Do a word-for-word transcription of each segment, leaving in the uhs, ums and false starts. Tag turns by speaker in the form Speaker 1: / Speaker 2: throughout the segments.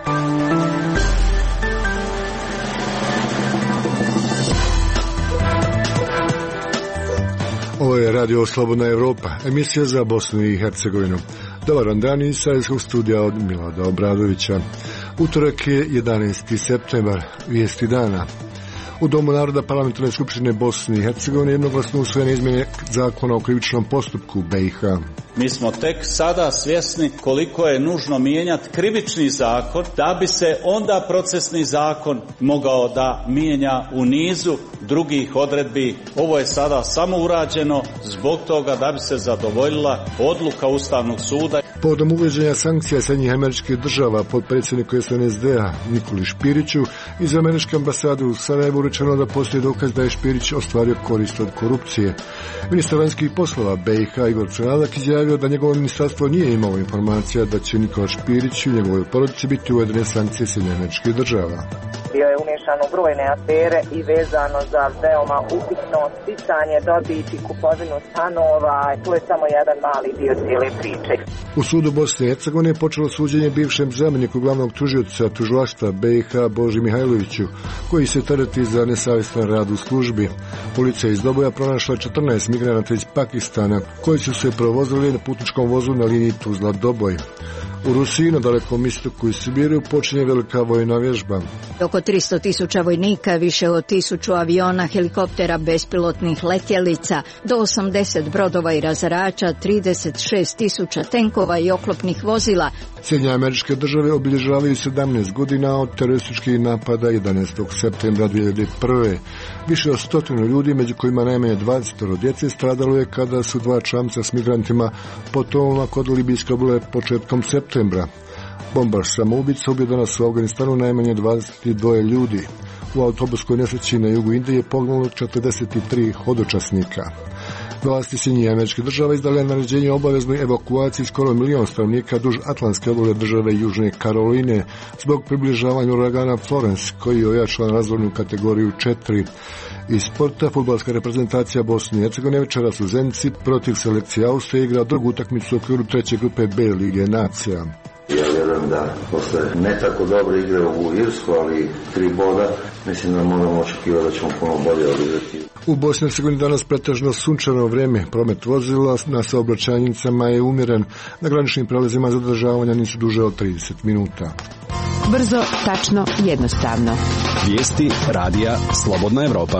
Speaker 1: Ovo je Radio Slobodna Evropa, emisija za Bosnu i Hercegovinu. Dobar vam dan iz Sarajevskog studija od Milada Obradovića. Utorak je jedanaesti septembar, vijesti dana. U Domu naroda Parlamentarne skupštine Bosne i Hercegovine jednoglasno usvojene izmjene zakona o krivičnom postupku B i H.
Speaker 2: Mi smo tek sada svjesni koliko je nužno mijenjati krivični zakon da bi se onda procesni zakon mogao da mijenja u nizu drugih odredbi. Ovo je sada samo urađeno zbog toga da bi se zadovoljila odluka Ustavnog suda.
Speaker 1: Povodom uvođenja sankcija Sjedinjenih Američkih Država potpredsjedniku S N S D-a Nikoli Špiriću iz Američke ambasade u Sarajevu rečeno da postoji dokaz da je Špirić ostvario korist od korupcije. Ministar vanjskih poslova B i H Igor Crnadak izjavio da njegovo ministarstvo nije imalo informacija da će Nikola Špirić i njegovoj porodici biti uvedene sankcije Sjedinjenih Američkih Država.
Speaker 3: Bio je umiješan u brojne afere i vezano za veoma upitno sticanje dobiti, kupovinu stanova. To je samo jedan mali dio cijele priče.
Speaker 1: U sudu Bosne i Hercegovine je počelo suđenje bivšem zamjeniku glavnog tužioca tužilaštva B i H Boži Mihajloviću, koji se tereti za nesavjestan rad u službi. Policija iz Doboja pronašla četrnaest migranata iz Pakistana koji su se provozili na putničkom vozu na liniji Tuzla-Doboj. U Rusiji, na Dalekom istoku i Sibiriju, počinje velika vojna vježba.
Speaker 4: Oko tristo tisuća vojnika, više od tisuću aviona, helikoptera, bespilotnih letjelica, do osamdeset brodova i razarača, trideset šest tisuća tenkova i oklopnih vozila.
Speaker 1: Sjedinjene Američke Države obilježavaju sedamnaest godina od terorističkih napada jedanaestog septembra dvije hiljade prve. Više od stotinu ljudi, među kojima najmanje dvadeset djece, stradalo je kada su dva čamca s migrantima potonula kod libijske obale početkom septembra. Bombaš samoubica ubio danas u Afganistanu najmanje dvadeset dva ljudi. U autobuskoj nesreći na jugu Indije je poginulo četrdeset tri hodočasnika. Vlasti Sjedinjenih Američkih Država izdale naređenje o obaveznoj evakuaciji skoro milion stanovnika duž Atlantske obale države Južne Karoline zbog približavanja uragana Florence, koji je ojačao na razvojnu kategoriju četiri. Iz sporta, fudbalska reprezentacija Bosne i Hercegovine večeras u Zenici protiv selekcije Austrije igra drugu utakmicu u okviru treće grupe B Lige nacija.
Speaker 5: Ja vjerujem da posle ne tako dobre igre u Irsku, ali tri boda, mislim da možemo očekivati da ćemo puno bolje odigrati.
Speaker 1: U Bosni i Hercegovini danas pretežno sunčano vrijeme. Promet vozila na saobraćajnicama je umjeren. Na graničnim prelazima zadržavanja nisu duže od trideset minuta.
Speaker 6: Brzo, tačno, jednostavno.
Speaker 7: Vijesti radija Slobodna Evropa.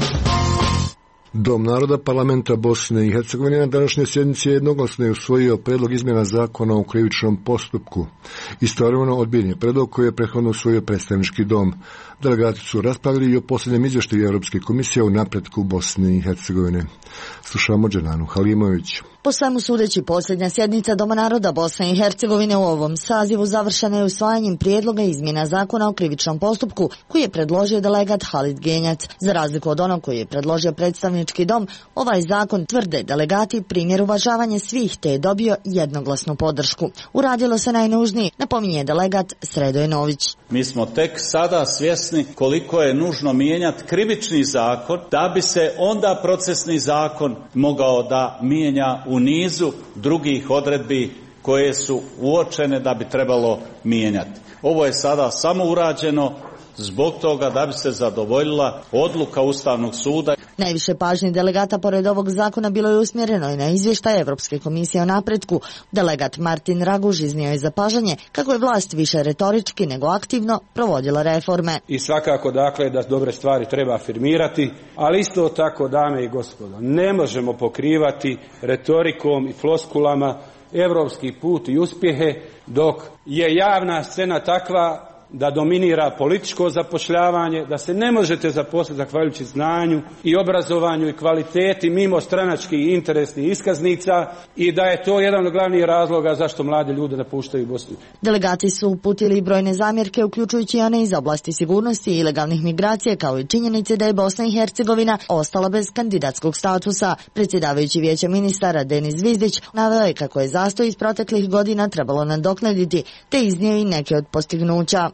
Speaker 1: Dom naroda Parlamenta Bosne i Hercegovine na današnjoj sjednici je jednoglasno je usvojio predlog izmjena zakona o krivičnom postupku. Istovremeno odbijen je predlog koji je prethodno usvojio predstavnički dom. Delegati su raspravili i o posljednjem izvještaju Europske komisije o napretku Bosne i Hercegovine. Slušamo Dženanu Halimović.
Speaker 8: Po svemu sudeći, posljednja sjednica Doma naroda Bosne i Hercegovine u ovom sazivu završena je usvajanjem prijedloga izmjena zakona o krivičnom postupku koji je predložio delegat Halid Genjac. Za razliku od onog koji je predložio predstavnički dom, ovaj zakon, tvrde delegati, primjer uvažavanja svih, te je dobio jednoglasnu podršku. Uradilo se najnužnije, napominje delegat Sredo Nović.
Speaker 2: Mi smo tek sada svjesni koliko je nužno mijenjati krivični zakon da bi se onda procesni zakon mogao da mijenja u nizu drugih odredbi koje su uočene da bi trebalo mijenjati. Ovo je sada samo urađeno zbog toga da bi se zadovoljila odluka Ustavnog suda.
Speaker 8: Najviše pažnje delegata pored ovog zakona bilo je usmjereno i na izvještaj Europske komisije o napretku. Delegat Martin Raguž iznio je zapažanje kako je vlast više retorički nego aktivno provodila reforme.
Speaker 9: I svakako dakle da dobre stvari treba afirmirati, ali isto tako, dame i gospodo, ne možemo pokrivati retorikom i floskulama europski put i uspjehe dok je javna scena takva da dominira političko zapošljavanje, da se ne možete zaposliti zahvaljujući znanju i obrazovanju i kvaliteti mimo stranačkih i interesnih iskaznica i da je to jedan od glavnih razloga zašto mladi ljudi napuštaju Bosnu.
Speaker 8: Delegati su uputili brojne zamjerke, uključujući one iz oblasti sigurnosti i ilegalnih migracija, kao i činjenice da je Bosna i Hercegovina ostala bez kandidatskog statusa. Predsjedavajući Vijeća ministara Denis Zvizdić naveo je kako je zastoj iz proteklih godina trebalo nadoknaditi, te iznio i neke od postignuća.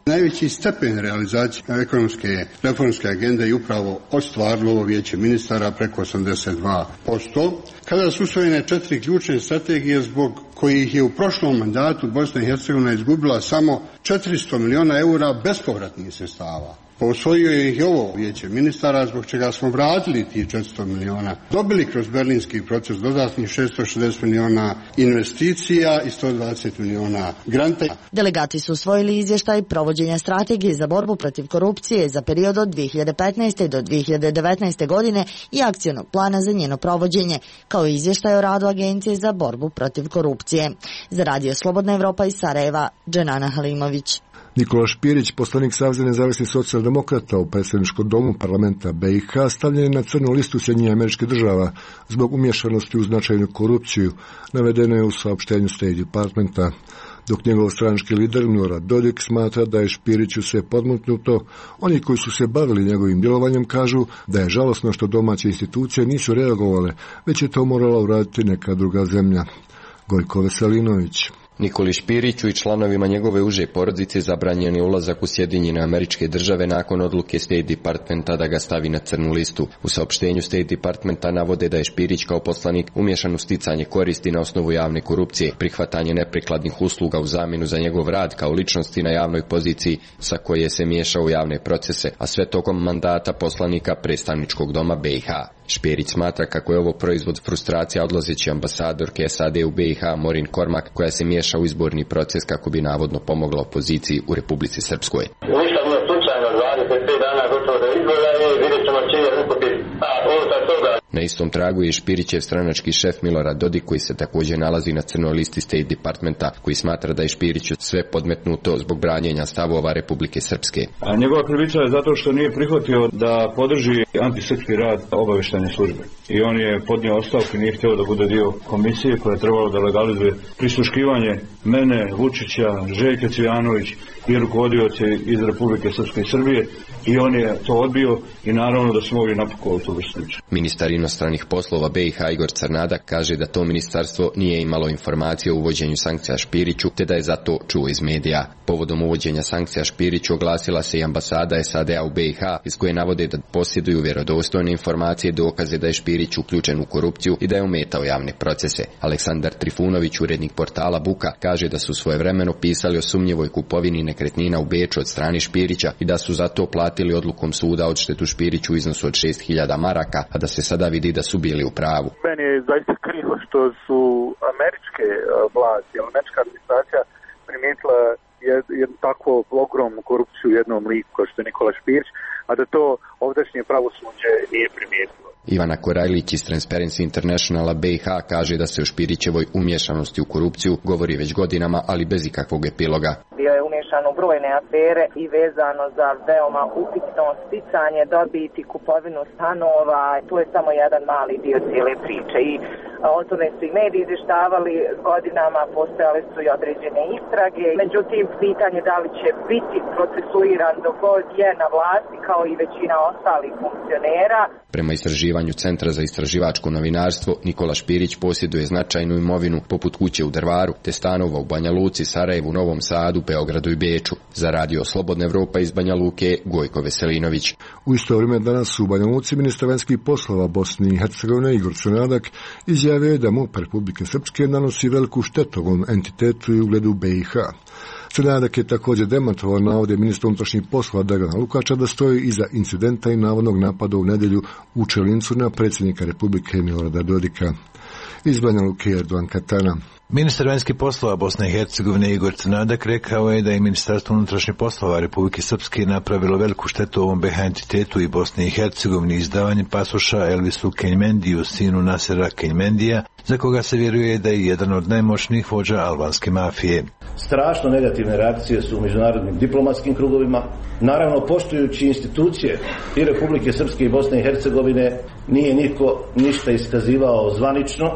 Speaker 10: Najveći stepen realizacije ekonomske reformske agende je upravo ostvarilo ovo vijeće ministara preko osamdeset dva posto. Kada su usvojene četiri ključne strategije zbog kojih je u prošlom mandatu Bosna i Hercegovina izgubila samo četiristo miliona eura bespovratnih sredstava. Usvojio je ih ovo vijeće ministara, zbog čega smo vratili tih četiristo miliona. Dobili kroz berlinski proces dodatnih šesto šezdeset miliona investicija i sto dvadeset miliona granta.
Speaker 8: Delegati su usvojili izvještaj provođenja strategije za borbu protiv korupcije za period od dvije hiljade petnaeste. do dvije hiljade devetnaeste. godine i akcionog plana za njeno provođenje, kao i izvještaj o radu Agencije za borbu protiv korupcije. Za Radio Slobodna Evropa iz Sarajeva, Dženana Halimović.
Speaker 1: Nikola Špirić, poslanik Saveza nezavisnih socijaldemokrata u predsjedničkom domu parlamenta B i H, stavljen je na crnu listu Sjedinjenih Američkih Država zbog umješanosti u značajnu korupciju, navedeno je u saopštenju State Departmenta. Dok njegov stranački lider Milorad Dodik smatra da je Špiriću sve podmuknuto, oni koji su se bavili njegovim djelovanjem kažu da je žalosno što domaće institucije nisu reagovale, već je to morala uraditi neka druga zemlja. Gojko Veselinović.
Speaker 11: Nikoli Špiriću i članovima njegove uže porodice zabranjen je ulazak u Sjedinjene Američke Države nakon odluke State Departmenta da ga stavi na crnu listu. U saopštenju State Departmenta navode da je Špirić kao poslanik umješan u sticanje koristi na osnovu javne korupcije, prihvatanje neprikladnih usluga u zamjenu za njegov rad kao ličnosti na javnoj poziciji sa koje se miješao u javne procese, a sve tokom mandata poslanika predstavničkog doma B i H. Špirić smatra kako je ovo proizvod frustracija odlazeće ambasadorke S A D u B i H Morin Kormak, koja se miješa u izborni proces kako bi navodno pomogla opoziciji u Republici Srpskoj.
Speaker 12: Ništa nije slučajno, dvadeset pet dana gotovo do izbora i vidjet ćemo čije rukopi.
Speaker 11: Na istom tragu je Špirićev stranački šef Milorad Dodik, koji se također nalazi na crnoj listi State Departmenta, koji smatra da je Špiriću sve podmetnuto zbog branjenja stavova Republike Srpske.
Speaker 13: A njegova krivica je zato što nije prihvatio da podrži antisrpski rad obavještajne službe. I on je podnio ostavku i nije htio da bude dio komisije koja je trebalo da legalizuje prisluškivanje mene, Vučića, Željka Cvijanović i rukovodioci iz Republike Srpske i Srbije, i on je to odbio i naravno da su mogli napakovati tu vrstu.
Speaker 11: Ministar inostranih poslova B i H Igor Crnadak kaže da to ministarstvo nije imalo informacije o uvođenju sankcija Špiriću, te da je zato čuo iz medija. Povodom uvođenja sankcija Špiriću oglasila se i ambasada S A D-a u B i H, iz koje navode da posjeduju vjerodostojne informacije i dokaze da je Špirić uključen u korupciju i da je ometao javne procese. Aleksandar Trifunović, urednik portala Buka, kaže da su svojevremeno pisali o sumnjivoj kupovini nekretnina u Beču od strane Špirića i da su zato platili odlukom suda odštetu Špiriću u iznosu od šest hiljada maraka, a da se sada vidi da su bili u pravu.
Speaker 14: Meni je zaista krivo što su američke vlasti, američka administracija primijetila jednu takvu ogromnu korupciju u jednom liku kao što je Nikola Špirić, a da to ovdašnje pravosuđe nije primijetilo.
Speaker 11: Ivana Korajlić iz Transparency Internationala B i H kaže da se o Špirićevoj umješanosti u korupciju govori već godinama, ali bez ikakvog epiloga.
Speaker 3: Bio je umješan u brojne afere i vezano za veoma upitno sticanje dobiti, kupovinu stanova. To je samo jedan mali dio cijele priče i o tome su i mediji izvještavali godinama, postojale su i određene istrage. Međutim, pitanje da li će biti procesuiran dok god je na vlasti kao i većina ostalih funkcionera.
Speaker 11: Prema istraživanju Centra za istraživačko novinarstvo, Nikola Špirić posjeduje značajnu imovinu poput kuće u Drvaru, te stanova u Banja Luci, Sarajevu, Novom Sadu, Beogradu i Beču. Za Radio Slobodna Evropa iz Banja Luke, Gojko Veselinović.
Speaker 1: U isto vrijeme danas u Banja Luci ministar vanjskih poslova Bosne i Hercegovine Igor Crnadak izjavio je da MUP Republike Srpske nanosi veliku štetu ovom entitetu i ugledu B i H. Crnadak je također demantovao navode ministra unutrašnjih poslova Dragana Lukača da stoji iza incidenta i navodnog napada u nedjelju u Čelincu na predsjednika Republike Milorada Dodika. Iz Banja Luke Erdogan Katana.
Speaker 15: Ministar vanjskih poslova Bosne i Hercegovine Igor Crnadak rekao je da je Ministarstvo unutrašnjih poslova Republike Srpske napravilo veliku štetu ovom B i H entitetu i Bosne i Hercegovini izdavanjem pasoša Elvisu Kenjmendiju, sinu Nasera Kenjmendija, za koga se vjeruje da je jedan od najmoćnijih vođa albanske mafije.
Speaker 16: Strašno negativne reakcije su u međunarodnim diplomatskim krugovima. Naravno, poštujući institucije i Republike Srpske i Bosne i Hercegovine, nije niko ništa iskazivao zvanično,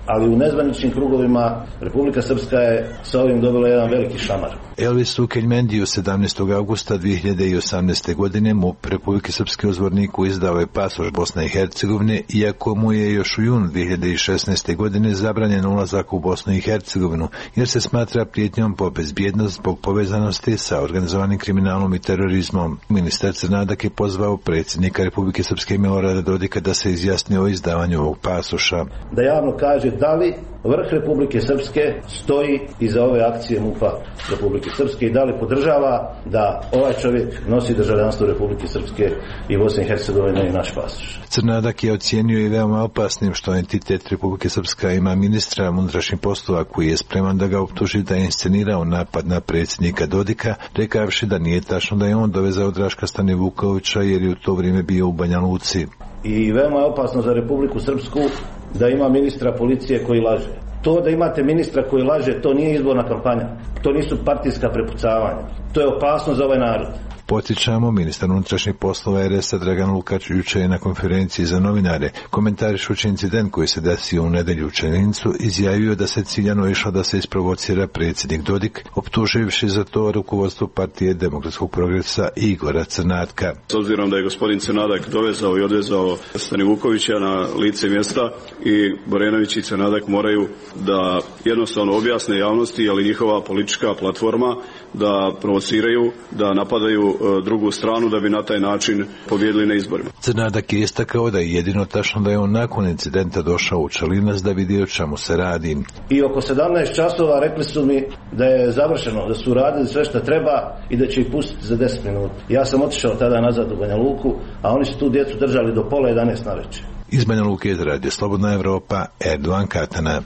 Speaker 16: ali u nezvaničnim krugovima Republika Srpska je sa ovim dobila jedan veliki šamar.
Speaker 15: Elvisu Keljmendiju sedamnaestog augusta dvije hiljade osamnaeste. godine MUP Republike Srpske uzvorniku izdao je pasoš Bosne i Hercegovine, iako mu je još u junu dvije hiljade šesnaeste. godine zabranjen ulazak u Bosnu i Hercegovinu, jer se smatra prijetnjom po bezbjednost zbog povezanosti sa organizovanim kriminalom i terorizmom. Ministar Crnadak je pozvao predsjednika Republike Srpske Milorada Dodika da se izjasni o izdavanju ovog pasoša.
Speaker 16: Da javno kaže da li vrh Republike Srpske stoji iza ove akcije MUP-a Republike Srpske i da li podržava da ovaj čovjek nosi državljanstvo Republike Srpske i Bosne i Hercegovine i naš pasoš.
Speaker 15: Crnadak je ocijenio i veoma opasnim što entitet Republike Srpska ima ministra unutrašnjih poslova koji je spreman da ga optuži da je inscenirao napad na predsjednika Dodika, rekavši da nije tačno da je on dovezao Draška Stane Vukovića jer je u to vrijeme bio u Banja Luci.
Speaker 16: I veoma je opasno za Republiku Srpsku da ima ministra policije koji laže. To da imate ministra koji laže, to nije izborna kampanja. To nisu partijska prepucavanja. To je opasno za ovaj narod.
Speaker 15: Podsjećamo, ministar unutrašnjih poslova er es a Dragan Lukač jučer je na konferenciji za novinare, komentarišući incident koji se desio u nedjelju u Čelincu, izjavio da se ciljano išlo da se isprovocira predsjednik Dodik, optuživši za to rukovodstvo partije Demokratskog progresa Igora Crnatka.
Speaker 17: S obzirom da je gospodin Crnadak dovezao i odvezao Stani Vukovića na lice mjesta i Borenović i Crnadak moraju da jednostavno objasne javnosti, ali njihova politička platforma da provociraju, da napadaju drugu stranu da bi na taj način pobjedili na izborima.
Speaker 15: Crnadak je istakao da je jedino tačno da je on nakon incidenta došao u Čelinac da vidi o čemu se radi.
Speaker 16: I oko sedamnaest časova rekli su mi da je završeno, da su radili sve što treba i da će ih pustiti za deset minuta. Ja sam otišao tada nazad u Banja Luku, a oni su tu djecu držali do pola jedanaest navečer.
Speaker 15: Iz Banja Luke za Radio Slobodna Evropa, Erdogan Katana.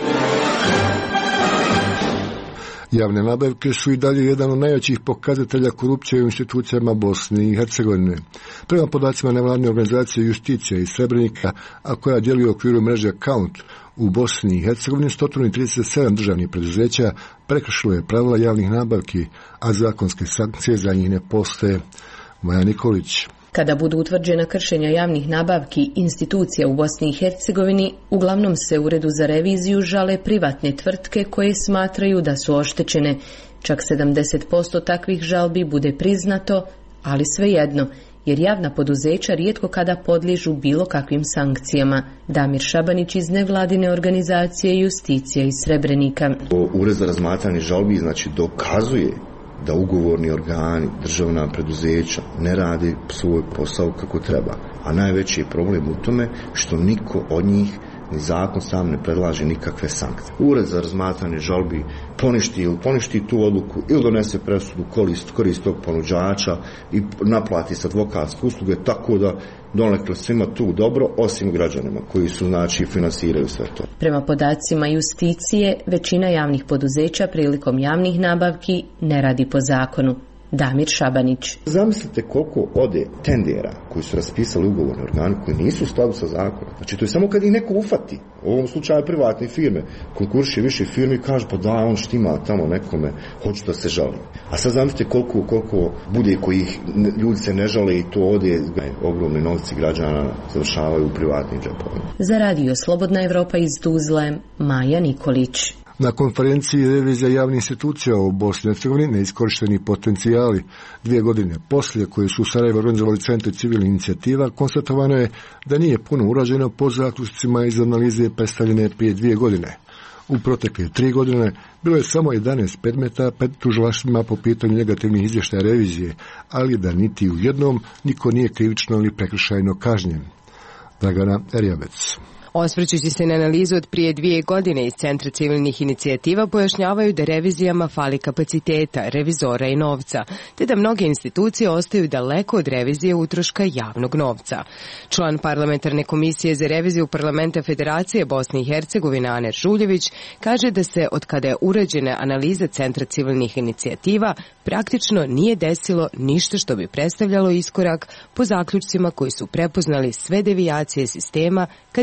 Speaker 1: Javne nabavke su i dalje jedan od najvećih pokazatelja korupcije u institucijama Bosne i Hercegovine. Prema podacima nevladine organizacije Justicija iz Srebrenika, a koja djeluje u okviru mreže Count, u Bosni i Hercegovini sto trideset sedam državnih preduzeća prekršilo je pravila javnih nabavki, a zakonske sankcije za njih ne postoje. Maja Nikolić.
Speaker 18: Kada budu utvrđena kršenja javnih nabavki institucija u Bosni i Hercegovini, uglavnom se Uredu za reviziju žale privatne tvrtke koje smatraju da su oštećene. Čak sedamdeset posto takvih žalbi bude priznato, ali svejedno, jer javna poduzeća rijetko kada podliježu bilo kakvim sankcijama. Damir Šabanić iz nevladine organizacije Justicija iz Srebrenika.
Speaker 19: Ured za razmatranje žalbi znači dokazuje da ugovorni organi, državna preduzeća ne radi svoj posao kako treba. A najveći je problem u tome što niko od njih, ni zakon sam ne predlaže nikakve sankcije. Ured za razmatranje žalbi poništi ili poništi tu odluku ili donese presudu korist, korist tog ponuđača i naplati s advokatske usluge, tako da donekle svima tu dobro, osim građanima koji su, znači, finansiraju sve to.
Speaker 18: Prema podacima Justicije, većina javnih poduzeća prilikom javnih nabavki ne radi po zakonu. Damir Šabanić.
Speaker 19: Zamislite koliko ode tendera koji su raspisali ugovorni organi koji nisu u skladu sa zakonom. Znači to je samo kad ih neko ufati. U ovom slučaju privatne firme. Konkurši više firmi i kaže pa da on štima tamo nekome, hoću da se žali. A sad zamislite koliko, koliko bude kojih ljudi se ne žale i to ode, ogromni novci građana završavaju u privatnim džepovima.
Speaker 18: Za Radio Slobodna Evropa iz Tuzle, Maja Nikolić.
Speaker 1: Na konferenciji revizija javnih institucija u Bosni i Hercegovini neiskorišteni potencijali. Dvije godine poslije koje su u Sarajevu organizovali centri civilnih inicijativa, konstatovano je da nije puno urađeno po zaključcima iz analize predstavljene prije dvije godine. U protekle tri godine bilo je samo jedanaest predmeta pred tužilaštvima po pitanju negativnih izvještaja revizije, ali da niti u jednom niko nije krivično ili prekršajno kažnjen. Dragana Erjavec.
Speaker 6: Osvrćući se na analizu od prije dvije godine iz Centra civilnih inicijativa pojašnjavaju da revizijama fali kapaciteta, revizora i novca, te da mnoge institucije ostaju daleko od revizije utroška javnog novca. Član parlamentarne komisije za reviziju Parlamenta Federacije Bosne i Hercegovine Aner Žuljević kaže da se od kada je urađena analiza Centra civilnih inicijativa praktično nije desilo ništa što bi predstavljalo iskorak po zaključcima koji su prepoznali sve devijacije sistema kad je u pitanju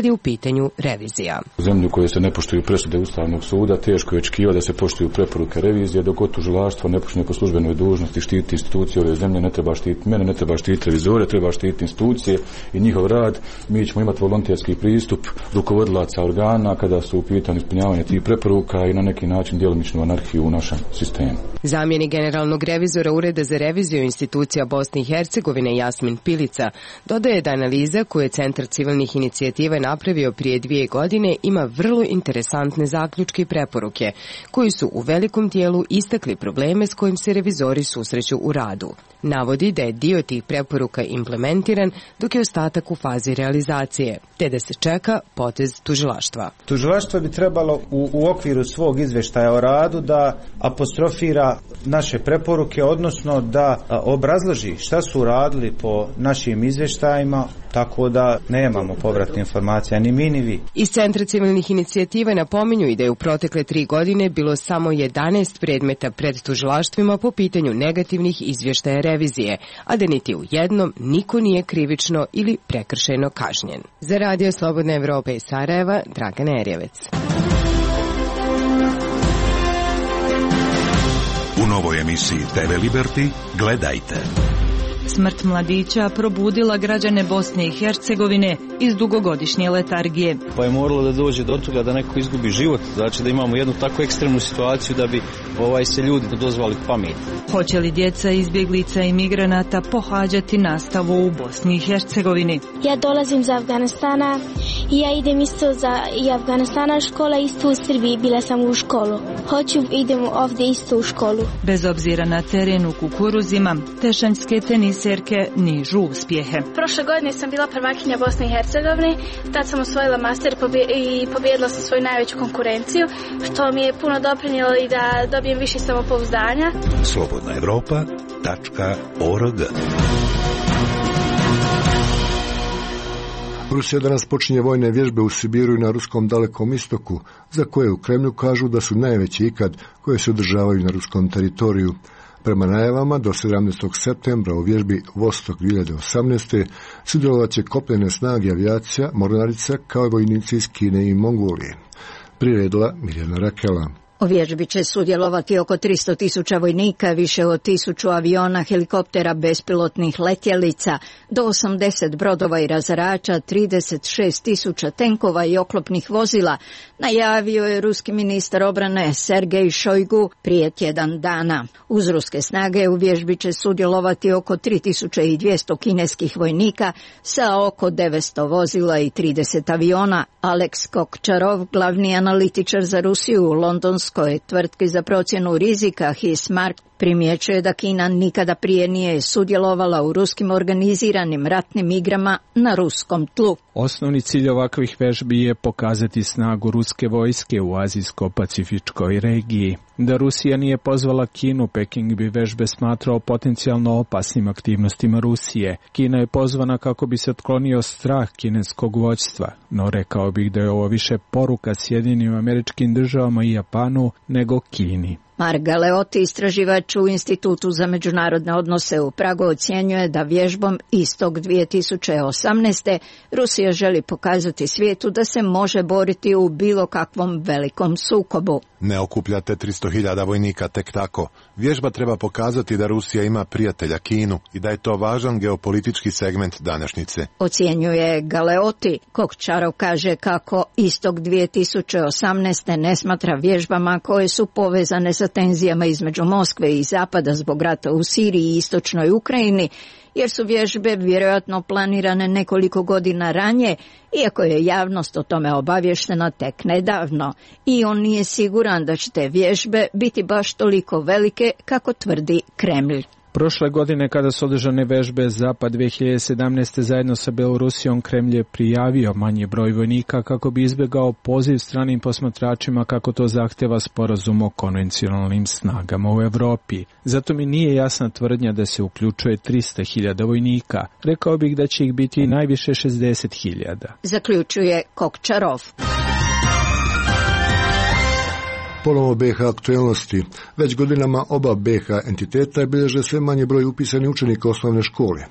Speaker 6: pitanju revizija.
Speaker 13: U zemlju koje se ne poštuju presude Ustavnog suda, teško je očekivati da se poštuju preporuke revizije, dok god tužilaštvo ne počne po službenoj dužnosti štiti institucije ove zemlje, ne treba štiti mene, ne treba štiti revizore, treba štiti institucije i njihov rad. Mi ćemo imati volonterski pristup rukovodilaca organa kada su u pitanju ispunjavanja tih preporuka i na neki način djelomičnu anarhiju u našem sistemu.
Speaker 6: Zamjenik generalnog revizora Ureda za reviziju institucija Bosne i Hercegovine Jasmin Pilica dodaje da analiza koju je Centar civilnih inicijativa napravio prije dvije godine ima vrlo interesantne zaključke i preporuke, koji su u velikom dijelu istakli probleme s kojim se revizori susreću u radu. Navodi da je dio tih preporuka implementiran, dok je ostatak u fazi realizacije, te da se čeka potez tužilaštva.
Speaker 20: Tužilaštvo bi trebalo u, u okviru svog izvještaja o radu da apostrofira naše preporuke, odnosno da a, obrazloži šta su radili po našim izvještajima, tako da nemamo povratne informacije, ni mi ni vi.
Speaker 6: Iz Centra civilnih inicijativa napominju i da je u protekle tri godine bilo samo jedanaest predmeta pred tužilaštvima po pitanju negativnih izvještaja revizije, a da niti u jednom niko nije krivično ili prekršajno kažnjen. Za Radio Slobodne Evrope iz Sarajeva, Dragan Erjevec.
Speaker 21: U novoj emisiji te ve Liberty gledajte.
Speaker 22: Smrt mladića probudila građane Bosne i Hercegovine iz dugogodišnje letargije.
Speaker 23: Pa je moralo da dođe do toga da neko izgubi život, znači da imamo jednu takvu ekstremnu situaciju da bi ovaj se ljudi dozvali pamet.
Speaker 22: Hoće li djeca izbjeglica i migranata pohađati nastavu u Bosni i Hercegovini?
Speaker 24: Ja dolazim iz Afganistana i ja idem isto za i Afganistana škola, isto u Srbiji, bila sam u školu. Hoću idem ovdje isto u školu.
Speaker 22: Bez obzira na teren u kukuruzima, tešanjske teniserke nižu uspjehe.
Speaker 24: Prošle godine sam bila prvakinja Bosne i Hercegovine, tad sam osvojila master i pobjedila sam svoju najveću konkurenciju, što mi je puno doprinijelo i da dobijem više samopouzdanja.
Speaker 21: slobodna evropa tačka org.
Speaker 1: Rusija danas počinje vojne vježbe u Sibiru i na ruskom Dalekom istoku, za koje u Kremlju kažu da su najveći ikad koje se održavaju na ruskom teritoriju. Prema najavama, do sedamnaestog septembra u vježbi Vostok dvije hiljade osamnaeste sudjelovat će kopnene snage avijacija, mornarica kao i vojnici iz Kine i Mongolije. Priredila Mirjana Rakela.
Speaker 4: U vježbi će sudjelovati oko tristo tisuća vojnika, više od tisuću aviona, helikoptera, bespilotnih letjelica, do osamdeset brodova i razarača, trideset šest tisuća tenkova i oklopnih vozila, najavio je ruski ministar obrane Sergej Šojgu prije tjedan dana. Uz ruske snage u vježbi će sudjelovati oko tri tisuće dvjesto kineskih vojnika sa oko devetsto vozila i trideset aviona. Aleks Kokčarov, glavni analitičar za Rusiju u londonskoj tvrtki za procjenu rizika Hismark, primjećuje da Kina nikada prije nije sudjelovala u ruskim organiziranim ratnim igrama na ruskom tlu.
Speaker 25: Osnovni cilj ovakvih vežbi je pokazati snagu ruske vojske u azijsko-pacifičkoj regiji. Da Rusija nije pozvala Kinu, Peking bi vežbe smatrao potencijalno opasnim aktivnostima Rusije. Kina je pozvana kako bi se otklonio strah kineskog vođstva, no rekao bih da je ovo više poruka Sjedinjenim Američkim Državama i Japanu nego Kini.
Speaker 4: Mark Galeotti, istraživač u Institutu za međunarodne odnose u Pragu, ocjenjuje da vježbom Istok dvije tisuće osamnaeste Rusija želi pokazati svijetu da se može boriti u bilo kakvom velikom sukobu.
Speaker 26: Ne okupljate tristo hiljada vojnika tek tako. Vježba treba pokazati da Rusija ima prijatelja Kinu i da je to važan geopolitički segment današnjice.
Speaker 4: Ocjenjuje Galeotti. Kokčarov kaže kako Istok dvije tisuće osamnaeste ne smatra vježbama koje su povezane sa tenzijama između Moskve i Zapada zbog rata u Siriji i istočnoj Ukrajini, jer su vježbe vjerojatno planirane nekoliko godina ranije, iako je javnost o tome obavještena tek nedavno. I on nije siguran da će te vježbe biti baš toliko velike kako tvrdi Kremlj.
Speaker 25: Prošle godine kada su održane vežbe Zapad dvije hiljade sedamnaeste zajedno sa Belorusijom, Kremlj je prijavio manji broj vojnika kako bi izbjegao poziv stranim posmatračima kako to zahtjeva sporazum o konvencionalnim snagama u Europi. Zato mi nije jasna tvrdnja da se uključuje tristo hiljada vojnika. Rekao bih da će ih biti najviše šezdeset hiljada.
Speaker 4: Zaključuje Kokčarov.
Speaker 1: Ponovo B iH aktualnosti. Već godinama oba B iH entiteta bilježe sve manji broj upisanih učenika osnovne škole.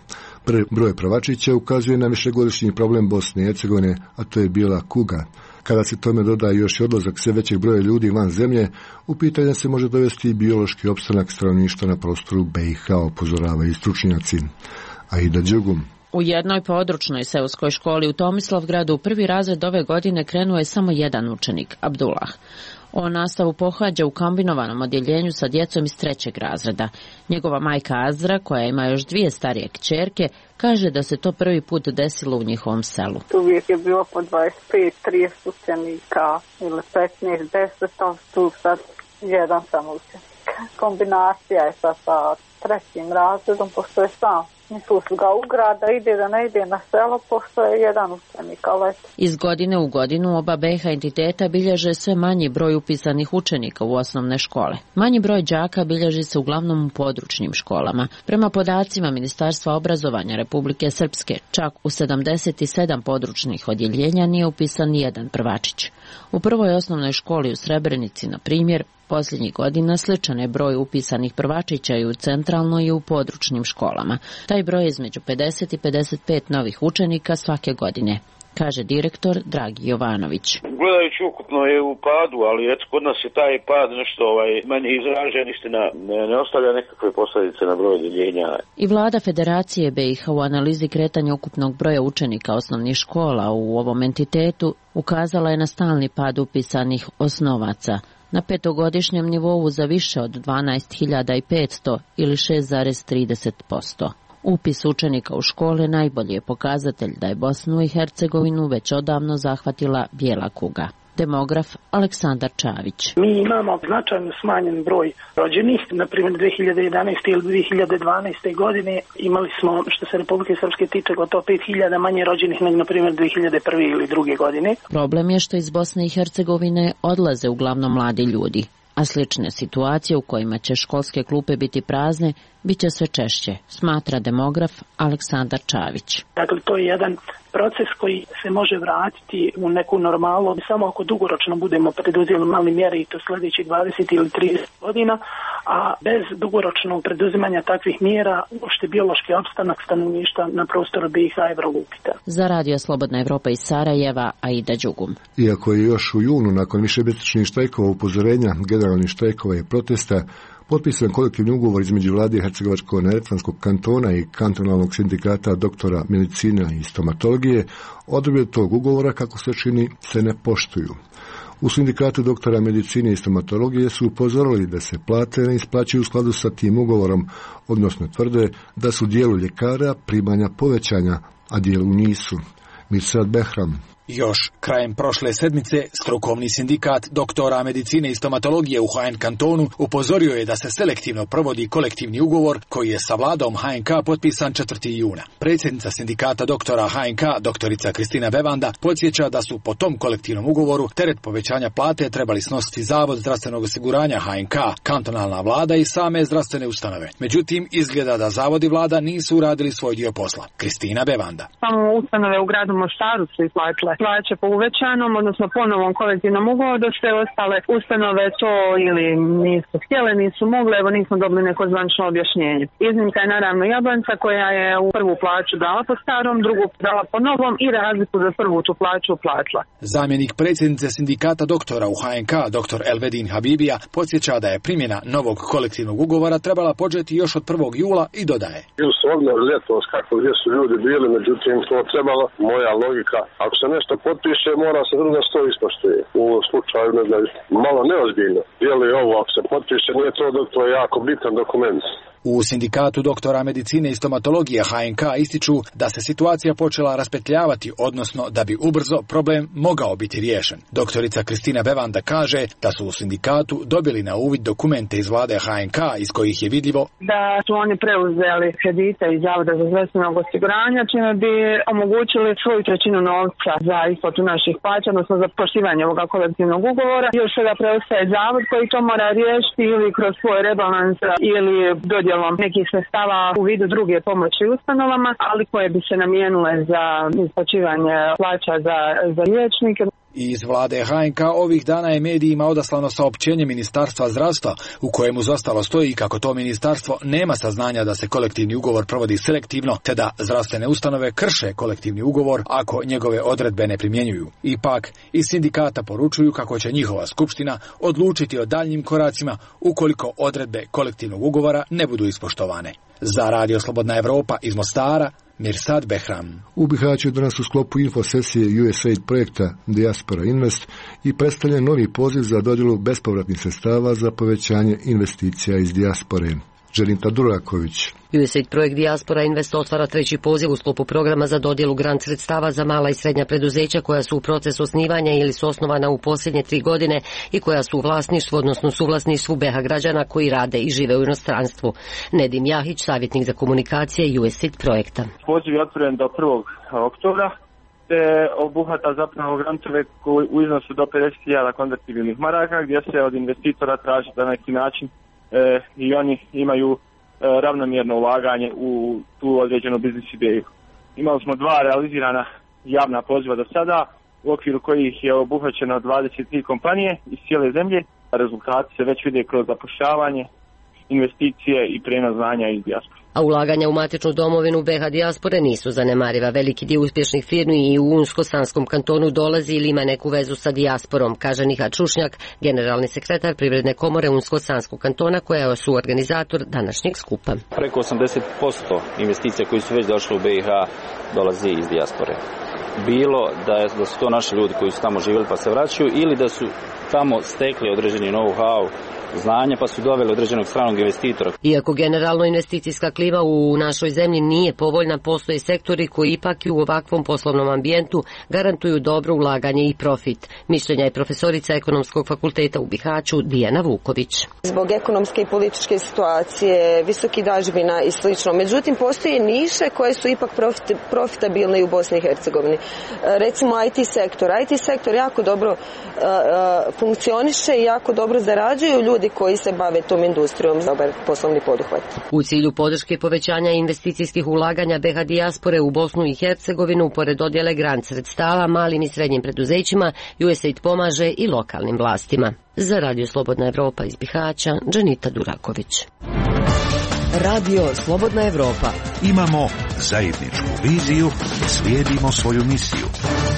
Speaker 1: Broj prvačića ukazuje na višegodišnji problem Bosne i Hercegovine, a to je bijela kuga. Kada se tome doda još odlazak sve većeg broja ljudi van zemlje, u pitanje se može dovesti i biološki opstanak stanovništva na prostoru B i H, upozoravaju stručnjaci. Aida Đugum.
Speaker 2: U jednoj područnoj seoskoj školi u Tomislavgradu u prvi razred ove godine krenuo je samo jedan učenik, Abdullah. On nastavu pohađa u kombinovanom odjeljenju sa djecom iz trećeg razreda. Njegova majka Azra, koja ima još dvije starije kćerke, kaže da se to prvi put desilo u njihovom selu.
Speaker 5: Uvijek je bilo po dvadeset pet trideset učenika ili petnaest deset, tu sad jedan sam učenik. Kombinacija je sa, sa trećim razredom, pošto je sam. Nisu su ga u grada, ide da ne ide na selo, pošto je jedan učenik, ali...
Speaker 2: Iz godine u godinu oba B i H entiteta bilježe sve manji broj upisanih učenika u osnovne škole. Manji broj đaka bilježi se uglavnom u područnim školama. Prema podacima Ministarstva obrazovanja Republike Srpske, čak u sedamdeset sedam područnih odjeljenja nije upisan ni jedan prvačić. U prvoj osnovnoj školi u Srebrenici, na primjer, posljednjih godina sličan je broj upisanih prvačića i u centralnoj i u područnim školama. Taj broj je između pedeset i pedeset pet novih učenika svake godine, kaže direktor Dragi Jovanović.
Speaker 7: Gledajući ukupno je u padu, ali eto kod nas je taj pad nešto ovaj, manje izražen, istina ne, ne ostavlja nekakve posljedice na broj odjeljenja.
Speaker 2: I vlada Federacije B i H u analizi kretanja ukupnog broja učenika osnovnih škola u ovom entitetu ukazala je na stalni pad upisanih osnovaca na petogodišnjem nivou za više od dvanaest hiljada petsto ili šest zarez trideset posto. Upis učenika u škole najbolji je pokazatelj da je Bosnu i Hercegovinu već odavno zahvatila bijela kuga. Demograf Aleksandar Čavić.
Speaker 8: Mi imamo značajno smanjen broj rođenih. Na primjer dvije hiljade jedanaeste ili dvije hiljade dvanaeste. godine imali smo, što se Republike Srpske tiče, gotovo pet hiljada manje rođenih nego na primjer dvije hiljade prve ili druge godine.
Speaker 2: Problem je što iz Bosne i Hercegovine odlaze uglavnom mladi ljudi, a slične situacije u kojima će školske klupe biti prazne bit će sve češće, smatra demograf Aleksandar Čavić.
Speaker 8: Dakle, to je jedan proces koji se može vratiti u neku normalu samo ako dugoročno budemo preduzimali mjere i to sljedećih dvadeset ili trideset godina, a bez dugoročnog preduzimanja takvih mjera uopšte biološki opstanak stanovništva na prostoru B i H je vrlo upitan.
Speaker 2: Za Radio Slobodna Evropa iz Sarajeva, Aida Đugum.
Speaker 1: Iako je još u junu nakon višemjesečnih štrajkova, upozorenja, generalnih štrajkova i protesta, potpisan kolektivni ugovor između vlade Hercegovačko-neretvanskog kantona i kantonalnog sindikata doktora medicine i stomatologije, odredbe tog ugovora, kako se čini, se ne poštuju. U sindikatu doktora medicine i stomatologije su upozorili da se plate ne isplaćuju u skladu sa tim ugovorom, odnosno tvrde da su dijelu ljekara primanja povećanja, a dijelu nisu. Mirsad Behram.
Speaker 9: Još krajem prošle sedmice strukovni sindikat doktora medicine i stomatologije u H N kantonu upozorio je da se selektivno provodi kolektivni ugovor koji je sa vladom H N K potpisan četvrtog juna. Predsjednica sindikata doktora H N K, doktorica Kristina Bevanda, podsjeća da su po tom kolektivnom ugovoru teret povećanja plate trebali snositi Zavod zdravstvenog osiguranja H N K, kantonalna vlada i same zdravstvene ustanove. Međutim, izgleda da zavod i vlada nisu uradili svoj dio posla. Kristina Bevanda.
Speaker 10: Samo ustanove u gradu Moštaru su isplatile plaće po uvećanom, odnosno po novom kolektivnom ugovoru, da sve ostale ustanove to ili nisu htjele, nisu mogle, evo nismo dobili neko zvančno objašnjenje. Iznimka je naravno Jablanca koja je u prvu plaću dala po starom, drugu dala po novom i razliku za prvu tu plaću uplatila.
Speaker 9: Zamjenik predsjednice sindikata doktora u H N K, doktor Elvedin Habibija, podsjeća da je primjena novog kolektivnog ugovora trebala početi još od prvog jula i dodaje.
Speaker 27: Bili su odmah ljetos kako gdje su ljudi bili, međutim to trebalo, moja logika, ako se nešto potpiše, mora se druga sto ispoštuje. U slučaju, ne znam, malo neozbiljno. Je li ovo, ako se potpiše, nije to dok to je jako bitan dokument.
Speaker 9: U sindikatu doktora medicine i stomatologije H N K ističu da se situacija počela raspetljavati, odnosno da bi ubrzo problem mogao biti riješen. Doktorica Kristina Bevanda kaže da su u sindikatu dobili na uvid dokumente iz vlade H N K iz kojih je vidljivo
Speaker 10: da su oni preuzeli kredite iz Zavoda za zdravstvenog osiguranja, čime bi omogućili svoju trećinu novca za isplatu naših plaća, odnosno za poštivanje ovoga kolektivnog ugovora. Još sada preostaje zavod koji to mora riješiti ili kroz svoj rebalans ili dodjel nekih sredstava u vidu druge pomoći ustanovama, ali koje bi se namijenile za isplaćivanje plaća za, za liječnike.
Speaker 9: Iz vlade H N K ovih dana je medijima odaslano saopćenje Ministarstva zdravstva u kojemu zostalo stoji kako to ministarstvo nema saznanja da se kolektivni ugovor provodi selektivno te da zdravstvene ustanove krše kolektivni ugovor ako njegove odredbe ne primjenjuju. Ipak, iz sindikata poručuju kako će njihova skupština odlučiti o daljnjim koracima ukoliko odredbe kolektivnog ugovora ne budu ispoštovane. Za Radio Slobodna Evropa iz Mostara, Mirsad Behram.
Speaker 1: U Bihaću danas u sklopu infosesije U S A I D projekta Diaspora Invest i predstavljen novi poziv za dodjelu bespovratnih sredstava za povećanje investicija iz dijaspore. Želinta Duraković.
Speaker 3: U S A I D projekt Diaspora Invest otvara treći poziv u sklopu programa za dodjelu grant sredstava za mala i srednja preduzeća koja su u procesu osnivanja ili su osnovana u posljednje tri godine i koja su u vlasništvu, odnosno suvlasništvu B iH građana koji rade i žive u inostranstvu. Nedim Jahić, savjetnik za komunikacije U S A I D projekta.
Speaker 11: Poziv je otvoren do prvog oktobra, te obuhvata zapravo grantove u iznosu do pedeset hiljada konvertibilnih maraka, gdje se od investitora traži da na neki način E, i oni imaju e, ravnomjerno ulaganje u tu određenu biznis ideju. Imali smo dva realizirana javna poziva do sada, u okviru kojih je obuhvaćeno dvadeset tri kompanije iz cijele zemlje. Rezultati se već vide kroz zapošljavanje, investicije i prenos znanja iz dijaspore.
Speaker 3: A ulaganja u matičnu domovinu B iH dijaspore nisu zanemariva. Veliki dio uspješnih firmi i u Unsko-Sanskom kantonu dolazi ili ima neku vezu sa dijasporom, kaže Nihat Šušnjak, generalni sekretar Privredne komore Unsko-Sanskog kantona, koja je suorganizator današnjeg skupa.
Speaker 12: Preko osamdeset posto investicija koji su već došli u B iH dolazi iz dijaspore. Bilo da, je, da su to naši ljudi koji su tamo živjeli pa se vraćaju ili da su tamo stekli određeni know-how, znanje pa su doveli određenog stranog investitora.
Speaker 3: Iako generalno investicijska klima u našoj zemlji nije povoljna, postoje sektori koji ipak i u ovakvom poslovnom ambijentu garantuju dobro ulaganje i profit. Mišljenja je profesorica Ekonomskog fakulteta u Bihaću Dijana Vuković.
Speaker 14: Zbog ekonomske i političke situacije, visoki dažbina i slično. Međutim, postoje niše koje su ipak profit, profitabilne i u Bosni i Hercegovini. Recimo I T sektor. I T sektor jako dobro uh, uh, funkcioniše i jako dobro zarađuju ljudi koji se bave tom industrijom za dobar poslovni poduhvat.
Speaker 3: U cilju podrške povećanja investicijskih ulaganja B iH dijaspore u Bosnu i Hercegovinu, pored dodjele grant sredstava malim i srednjim preduzećima, U S A I D pomaže i lokalnim vlastima. Za Radio Slobodna Evropa iz Bihaća, Dženita Duraković.
Speaker 15: Radio Slobodna Evropa.
Speaker 21: Imamo zajedničku viziju, slijedimo svoju misiju.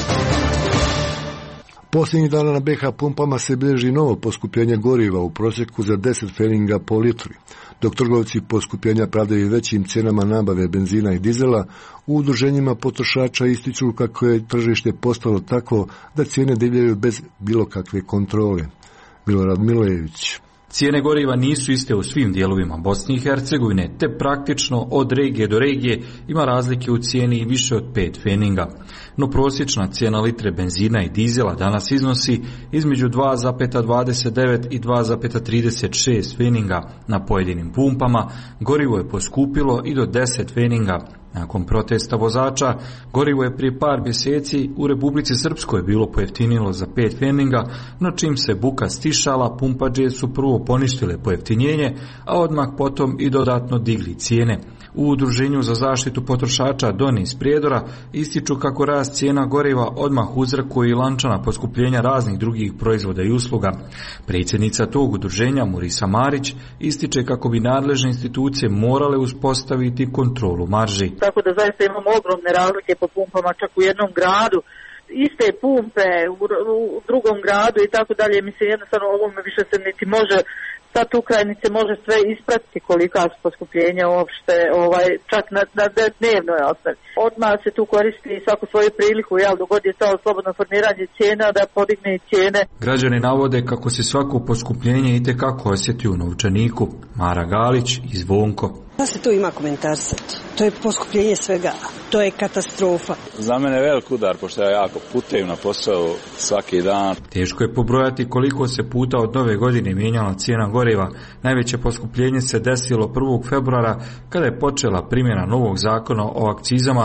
Speaker 1: Posljednjih dana na B iH pumpama se bilježi novo poskupljenje goriva u prosjeku za deset pfenninga po litri. Dok trgovci poskupljenja pravdaju većim cijenama nabave benzina i dizela, u udruženjima potrošača ističu kako je tržište postalo tako da cijene divljaju bez bilo kakve kontrole. Milorad Milejević.
Speaker 16: Cijene goriva nisu iste u svim dijelovima Bosne i Hercegovine, te praktično od regije do regije ima razlike u cijeni više od pet pfenninga. No prosječna cijena litre benzina i dizela danas iznosi između dva zarez dvadeset devet i dva zarez trideset šest pfenninga. Na pojedinim pumpama gorivo je poskupilo i do deset pfenninga. Nakon protesta vozača, gorivo je prije par mjeseci u Republici Srpskoj bilo pojeftinilo za pet pfenninga, no čim se buka stišala, pumpađe su prvo poništile pojeftinjenje, a odmah potom i dodatno digli cijene. U Udruženju za zaštitu potrošača Doni iz Prijedora ističu kako rast cijena goriva odmah uzrokuje i lančana poskupljenja raznih drugih proizvoda i usluga. Predsjednica tog udruženja Murisa Marić ističe kako bi nadležne institucije morale uspostaviti kontrolu marži.
Speaker 17: Tako da zaista imamo ogromne razlike po pumpama, čak u jednom gradu, iste pumpe u, u drugom gradu i tako dalje. Mislim, jednostavno ovome više se niti može, sad Ukrajinice može sve ispratiti kolika su poskupljenja uopšte, ovaj, čak na, na dnevnoj osnovi. Odmah se tu koristi svaku svoju priliku, jel, dogod je to slobodno formiranje cijena, da podigne i cijene.
Speaker 16: Građani navode kako se svako poskupljenje itekako osjeti u novčaniku. Mara Galić i Zvonko.
Speaker 28: Da se to ima komentar sad? To je poskupljenje svega. To je katastrofa.
Speaker 12: Za mene je velik udar, pošto ja jako putujem na posao svaki dan.
Speaker 16: Teško je pobrojati koliko se puta od nove godine mijenjala cijena goriva. Najveće poskupljenje se desilo prvog februara kada je počela primjena novog zakona o akcizama,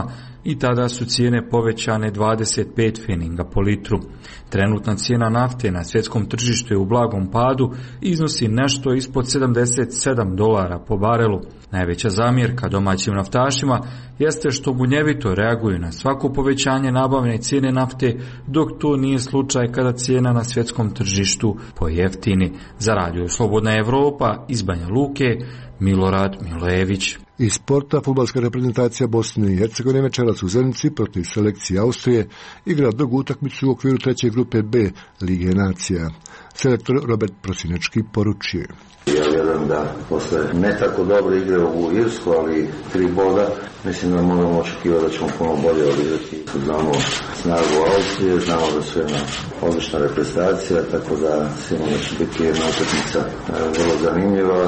Speaker 16: i tada su cijene povećane dvadeset pet pfenninga po litru. Trenutna cijena nafte na svjetskom tržištu je u blagom padu i iznosi nešto ispod sedamdeset sedam dolara po barelu. Najveća zamjerka domaćim naftašima jeste što munjevito reaguju na svako povećanje nabavne cijene nafte, dok to nije slučaj kada cijena na svjetskom tržištu pojeftini. Za Radio Slobodna Evropa iz Banja Luke, Milorad Milojević.
Speaker 1: Iz sporta, fudbalska reprezentacija Bosne i Hercegovine večeras u Zenici protiv selekcije Austrije igra drugu utakmicu u okviru treće grupe B Lige nacija. Selektor Robert Prosinečki poručuje:
Speaker 6: Ja vjerujem da posle ne tako dobre igre u Irsku, ali tri boda, mislim da možemo očekivati da ćemo puno bolje odigrati. Znamo snagu Austrije, znamo da su jedna odlična reprezentacija, tako da sigurno će biti jedna utakmica vrlo zanimljiva.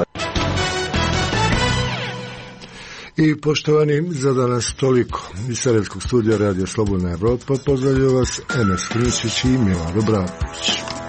Speaker 1: I poštovani, za danas toliko. Iz Sarajevskog studija Radio Slobodna Evropa pozdravljaju vas Enes Kruničić i Milan Dobraković.